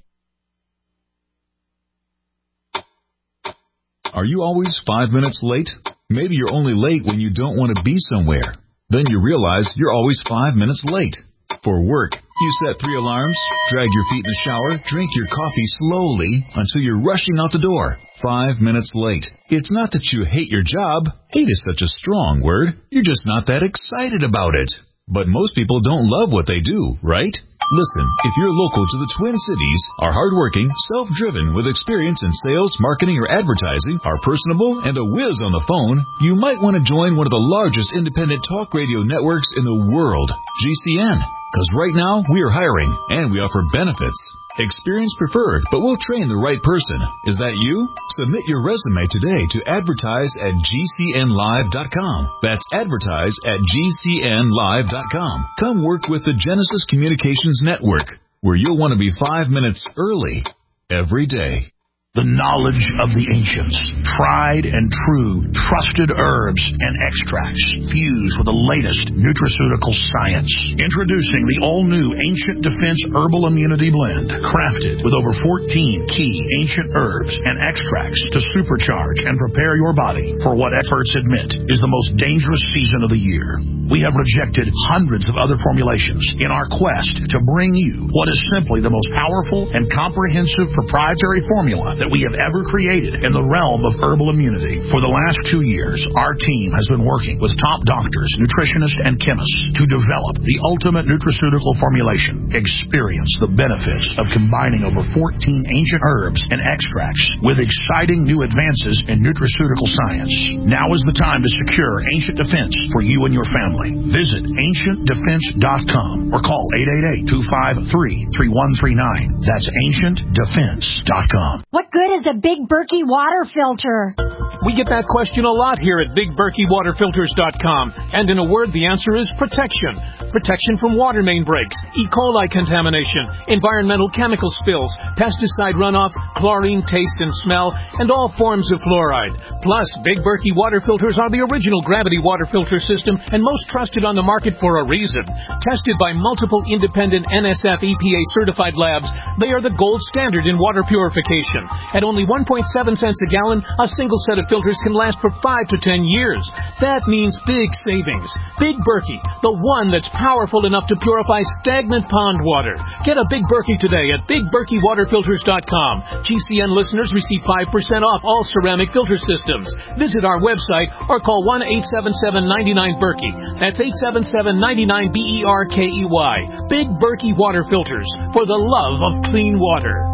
Speaker 13: Are you always 5 minutes late? Maybe you're only late when you don't want to be somewhere. Then you realize you're always 5 minutes late. For work, you set 3 alarms, drag your feet in the shower, drink your coffee slowly until you're rushing out the door. 5 minutes late. It's not that you hate your job. Hate is such a strong word. You're just not that excited about it. But most people don't love what they do, right? Listen, if you're local to the Twin Cities, are hardworking, self-driven, with experience in sales, marketing, or advertising, are personable, and a whiz on the phone, you might want to join one of the largest independent talk radio networks in the world, GCN. Because right now, we are hiring, and we offer benefits. Experience preferred, but we'll train the right person. Is that you? Submit your resume today to advertise at GCNlive.com. That's advertise at GCNlive.com. Come work with the Genesis Communications Network, where you'll want to be 5 minutes early every day.
Speaker 7: The knowledge of the ancients, tried and true, trusted herbs and extracts fused with the latest nutraceutical science. Introducing the all-new Ancient Defense Herbal Immunity Blend, crafted with over 14 key ancient herbs and extracts to supercharge and prepare your body for what experts admit is the most dangerous season of the year. We have rejected hundreds of other formulations in our quest to bring you what is simply the most powerful and comprehensive proprietary formula that we have ever created in the realm of herbal immunity. For the last 2 years, our team has been working with top doctors, nutritionists, and chemists to develop the ultimate nutraceutical formulation. Experience the benefits of combining over 14 ancient herbs and extracts with exciting new advances in nutraceutical science. Now is the time to secure Ancient Defense for you and your family. Visit AncientDefense.com or call 888-253-3139. That's AncientDefense.com.
Speaker 14: What good is a Big Berkey water filter?
Speaker 15: We get that question a lot here at BigBerkeyWaterFilters.com. And in a word, the answer is protection. Protection from water main breaks, E. coli contamination, environmental chemical spills, pesticide runoff, chlorine taste and smell, and all forms of fluoride. Plus, Big Berkey water filters are the original gravity water filter system and most trusted on the market for a reason. Tested by multiple independent NSF EPA certified labs, they are the gold standard in water purification. At only 1.7 cents a gallon, a single set of filters can last for 5 to 10 years. That means big savings. Big Berkey, the one that's powerful enough to purify stagnant pond water. Get a Big Berkey today at BigBerkeyWaterFilters.com. GCN listeners receive 5% off all ceramic filter systems. Visit our website or call 1-877-99-BERKEY. That's 877-99-BERKEY. Big Berkey Water Filters, for the love of clean water.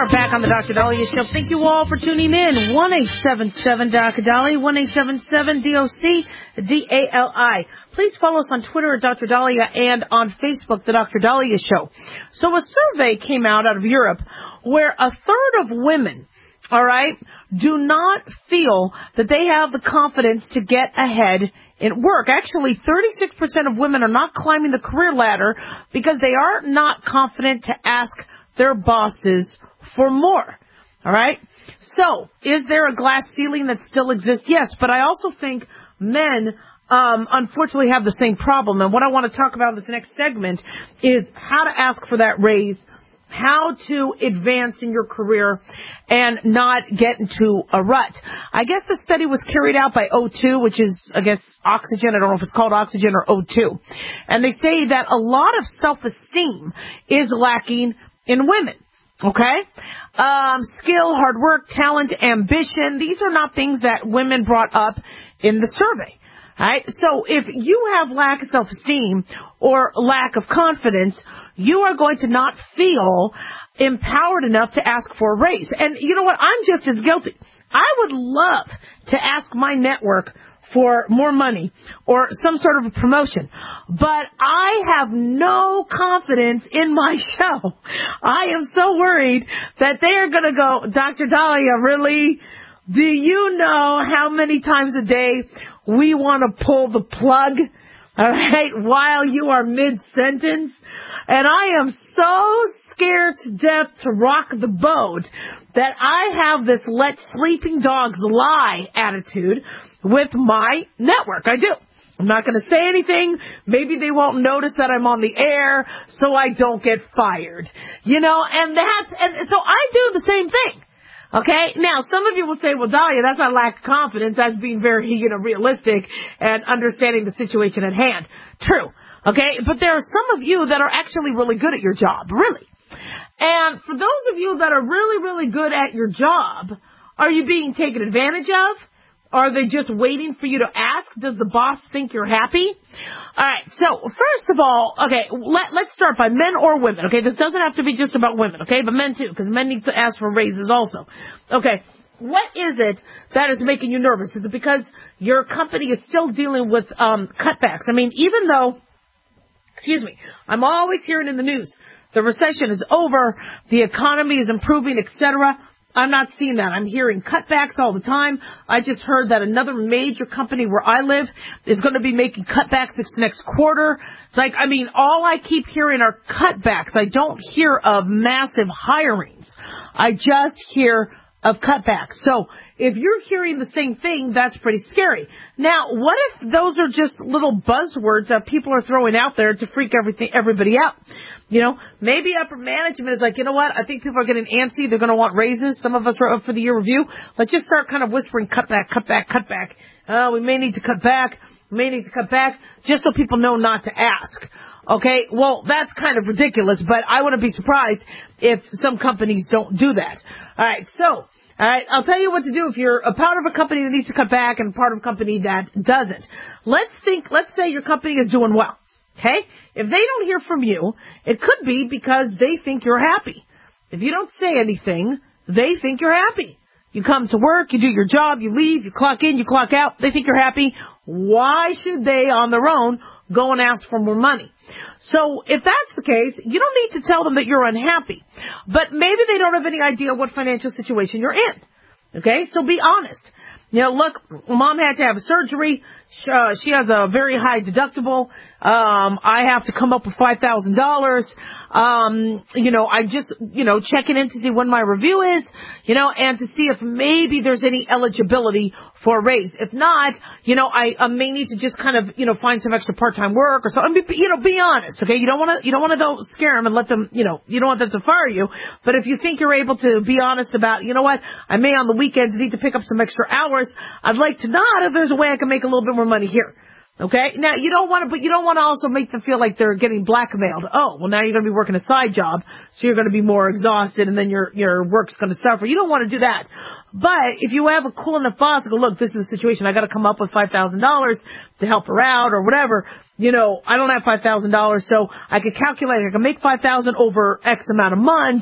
Speaker 4: are back on the Dr. Dahlia Show. Thank you all for tuning in. 1-877-Dr. Dahlia, 1-877-DOC-DALI. Please follow us on Twitter at Dr. Dahlia and on Facebook, the Dr. Dahlia Show. So a survey came out of Europe where a third of women, all right, do not feel that they have the confidence to get ahead in work. Actually, 36% of women are not climbing the career ladder because they are not confident to ask their bosses for more. All right? So, is there a glass ceiling that still exists? Yes, but I also think men unfortunately have the same problem. And what I want to talk about in this next segment is how to ask for that raise, how to advance in your career and not get into a rut. I guess the study was carried out by O2, which is, I guess, oxygen. I don't know if it's called oxygen or O2. And they say that a lot of self-esteem is lacking in women. Okay? Skill, hard work, talent, ambition. These are not things that women brought up in the survey. Right? So if you have lack of self-esteem or lack of confidence, you are going to not feel empowered enough to ask for a raise. And you know what? I'm just as guilty. I would love to ask my network for more money or some sort of a promotion, but I have no confidence in my show. I am so worried that they are going to go, Dr. Dahlia, really? Do you know how many times a day we want to pull the plug, all right, while you are mid-sentence? And I am so scared to death to rock the boat that I have this let sleeping dogs lie attitude with my network. I do. I'm not going to say anything. Maybe they won't notice that I'm on the air so I don't get fired. You know, and so I do the same thing. Okay, now some of you will say, well, Dahlia, that's not lack of confidence. That's being very, realistic and understanding the situation at hand. True. Okay, but there are some of you that are actually really good at your job, really. And for those of you that are really, really good at your job, are you being taken advantage of? Are they just waiting for you to ask? Does the boss think you're happy? All right, so first of all, okay, let's start by men or women, okay? This doesn't have to be just about women, okay? But men too, because men need to ask for raises also. Okay, what is it that is making you nervous? Is it because your company is still dealing with cutbacks? I mean, even though, I'm always hearing in the news, the recession is over, the economy is improving, etc., I'm not seeing that. I'm hearing cutbacks all the time. I just heard that another major company where I live is going to be making cutbacks this next quarter. It's like, all I keep hearing are cutbacks. I don't hear of massive hirings. I just hear of cutbacks. So if you're hearing the same thing, that's pretty scary. Now, what if those are just little buzzwords that people are throwing out there to freak everybody out? You know, maybe upper management is like, you know what, I think people are getting antsy. They're going to want raises. Some of us are up for the year review. Let's just start kind of whispering cutback. We may need to cut back, just so people know not to ask. Okay, well, that's kind of ridiculous, but I wouldn't be surprised if some companies don't do that. All right, so, I'll tell you what to do if you're a part of a company that needs to cut back and part of a company that doesn't. Let's say your company is doing well. Okay? If they don't hear from you, it could be because they think you're happy. If you don't say anything, they think you're happy. You come to work, you do your job, you leave, you clock in, you clock out, they think you're happy. Why should they, on their own, go and ask for more money? So, if that's the case, you don't need to tell them that you're unhappy. But maybe they don't have any idea what financial situation you're in. Okay? So be honest. You know, look, Mom had to have a surgery. She has a very high deductible. I have to come up with $5,000. I just, checking in to see when my review is, and to see if maybe there's any eligibility for a raise. If not, I may need to just kind of, find some extra part-time work or something. Be honest, okay? You don't want to go scare them and let them, you don't want them to fire you. But if you think you're able to be honest about, you know what, I may on the weekends need to pick up some extra hours. I'd like to not if there's a way I can make a little bit more money here. Okay? Now, you don't want to also make them feel like they're getting blackmailed. Oh, well, now you're going to be working a side job, so you're going to be more exhausted, and then your work's going to suffer. You don't want to do that. But if you have a cool enough boss to go, look, this is the situation. I got to come up with $5,000 to help her out or whatever. I don't have $5,000, so I could calculate. I can make $5,000 over X amount of months,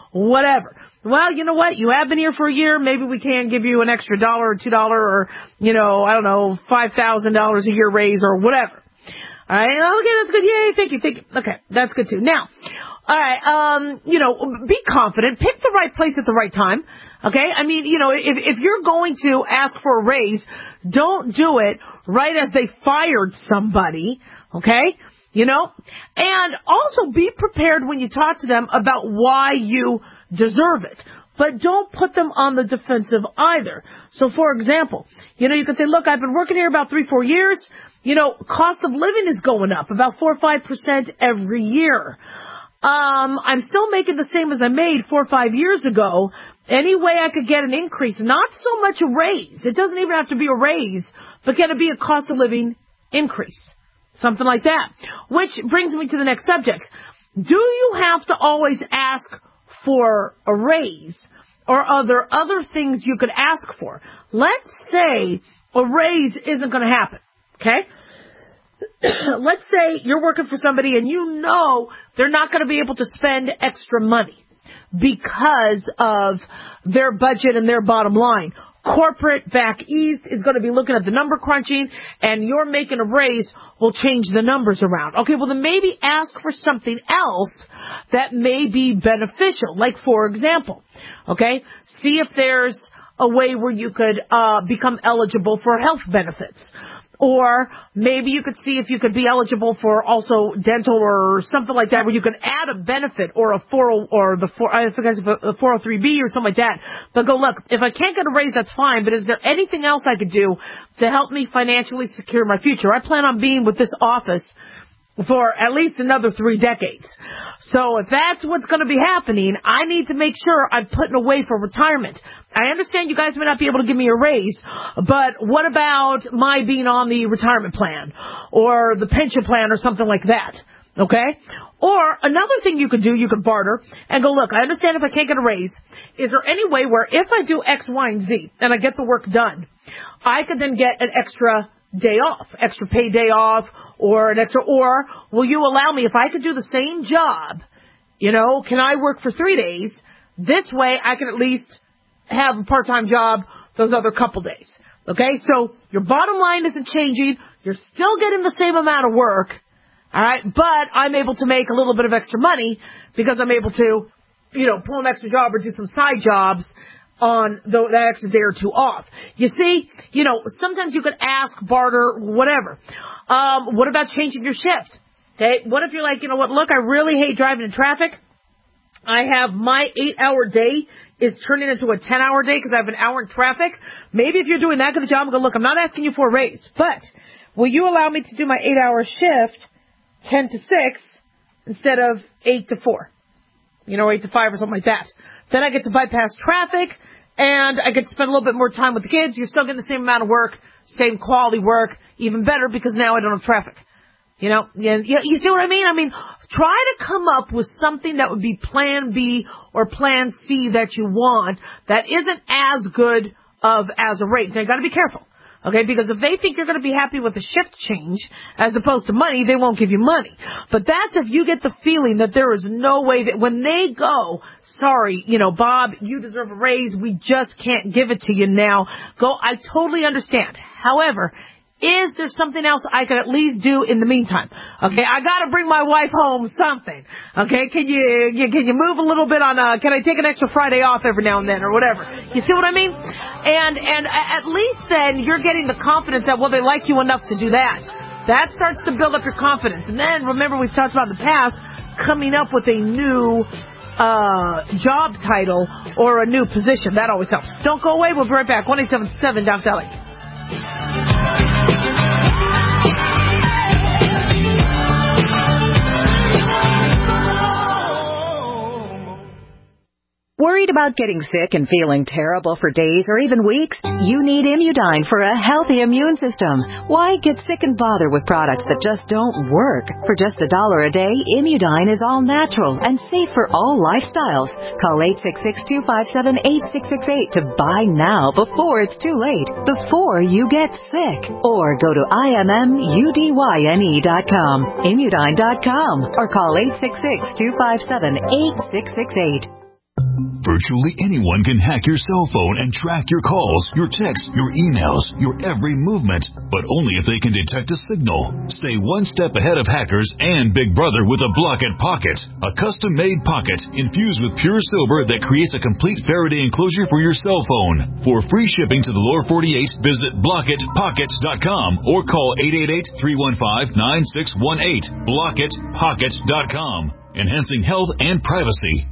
Speaker 4: whatever. Well, you know what? You have been here for a year. Maybe we can give you an extra $1 or $2 or, I don't know, $5,000 a year raise or whatever. All right. Okay, that's good. Yay. Thank you. Okay, that's good too. Now, all right, be confident. Pick the right place at the right time. Okay? I mean, if you're going to ask for a raise, don't do it right as they fired somebody. Okay? And also be prepared when you talk to them about why you deserve it. But don't put them on the defensive either. So, for example, you can say, look, I've been working here about 3-4 years. Cost of living is going up about 4 or 5% every year. I'm still making the same as I made 4 or 5 years ago. Any way I could get an increase, not so much a raise. It doesn't even have to be a raise, but can it be a cost of living increase? Something like that. Which brings me to the next subject. Do you have to always ask for a raise, or are there other things you could ask for? Let's say a raise isn't going to happen, okay? Let's say you're working for somebody and they're not going to be able to spend extra money because of their budget and their bottom line. Corporate back east is going to be looking at the number crunching, and you're making a raise will change the numbers around. Okay, well then maybe ask for something else that may be beneficial. Like, for example, okay, see if there's a way where you could become eligible for health benefits. Or maybe you could see if you could be eligible for also dental or something like that, where you could add a benefit or a 403B or something like that. But go, look, if I can't get a raise, that's fine. But is there anything else I could do to help me financially secure my future? I plan on being with this office for at least another 3 decades. So if that's what's going to be happening, I need to make sure I'm putting away for retirement. I understand you guys may not be able to give me a raise, but what about my being on the retirement plan or the pension plan or something like that? Okay? Or another thing you could do, you could barter and go, look, I understand if I can't get a raise, is there any way where if I do X, Y, and Z and I get the work done, I could then get an extra day off, extra paid day off, or will you allow me, if I could do the same job, can I work for 3 days? This way I can at least have a part-time job those other couple days. Okay, so your bottom line isn't changing. You're still getting the same amount of work. All right, but I'm able to make a little bit of extra money because I'm able to, pull an extra job or do some side jobs on that extra day or two off. You see, sometimes you could ask, barter, whatever. What about changing your shift? Okay, what if you're like, look, I really hate driving in traffic. I have my 8-hour day is turning into a 10-hour day because I have an hour in traffic. Maybe if you're doing that kind of job, I'm going to look, I'm not asking you for a raise, but will you allow me to do my 8-hour shift 10 to 6 instead of 8 to 4? 8 to 5 or something like that. Then I get to bypass traffic, and I get to spend a little bit more time with the kids. You're still getting the same amount of work, same quality work, even better because now I don't have traffic. You see what I mean? I mean, try to come up with something that would be plan B or plan C that you want that isn't as good as a raise. Now, you got to be careful. Okay, because if they think you're going to be happy with a shift change as opposed to money, they won't give you money. But that's if you get the feeling that there is no way that when they go, sorry, Bob, you deserve a raise. We just can't give it to you now. Go, I totally understand. However, is there something else I could at least do in the meantime? Okay, I got to bring my wife home something. Okay, can you move a little bit on, can I take an extra Friday off every now and then or whatever? You see what I mean? And at least then you're getting the confidence that, well, they like you enough to do that. That starts to build up your confidence. And then, remember, we've talked about in the past, coming up with a new job title or a new position. That always helps. Don't go away. We'll be right back. 1-877 Dr. Ellie.
Speaker 11: Worried about getting sick and feeling terrible for days or even weeks? You need Immudyne for a healthy immune system. Why get sick and bother with products that just don't work? For just $1 a day, Immudyne is all natural and safe for all lifestyles. Call 866-257-8668 to buy now before it's too late, before you get sick. Or go to IMMUDYNE.com, Immudyne.com, or call 866-257-8668.
Speaker 13: Virtually anyone can hack your cell phone and track your calls, your texts, your emails, your every movement, but only if they can detect a signal. Stay one step ahead of hackers and Big Brother with a Block-It Pocket, a custom-made pocket infused with pure silver that creates a complete Faraday enclosure for your cell phone. For free shipping to the lower 48, visit blockitpocket.com or call 888-315-9618. blockitpocket.com, enhancing health and privacy.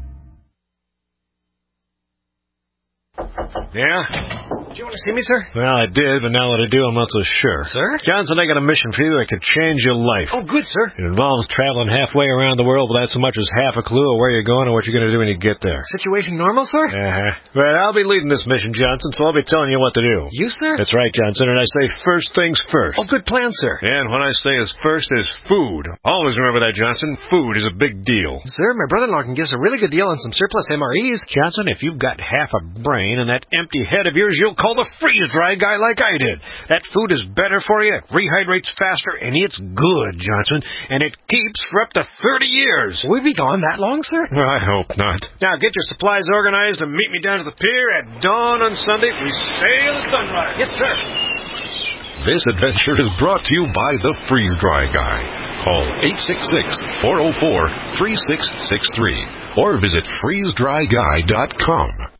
Speaker 16: Yeah?
Speaker 17: Did you want to see me, sir?
Speaker 16: Well, I did, but now that I do, I'm not so sure.
Speaker 17: Sir?
Speaker 16: Johnson, I got a mission for you that could change your life.
Speaker 17: Oh, good, sir.
Speaker 16: It involves traveling halfway around the world without so much as half a clue of where you're going or what you're going to do when you get there.
Speaker 17: Situation normal, sir?
Speaker 16: Uh-huh. But I'll be leading this mission, Johnson, so I'll be telling you what to do.
Speaker 17: You, sir?
Speaker 16: That's right, Johnson, and I say first things first.
Speaker 17: Oh, good plan, sir.
Speaker 16: And when I say as first is food. Always remember that, Johnson. Food is a big deal.
Speaker 17: Sir, my brother-in-law can give us a really good deal on some surplus MREs.
Speaker 16: Johnson, if you've got half a brain and that empty head of yours, you'll call the freeze-dry guy like I did. That food is better for you, rehydrates faster, and it's good, Johnson. And it keeps for up to 30 years.
Speaker 17: Will we be gone that long, sir?
Speaker 16: Well, I hope not. Now, get your supplies organized and meet me down to the pier at dawn on Sunday. We sail at sunrise.
Speaker 17: Yes, sir.
Speaker 1: This adventure is brought to you by the Freeze-Dry Guy. Call 866-404-3663 or visit freezedryguy.com.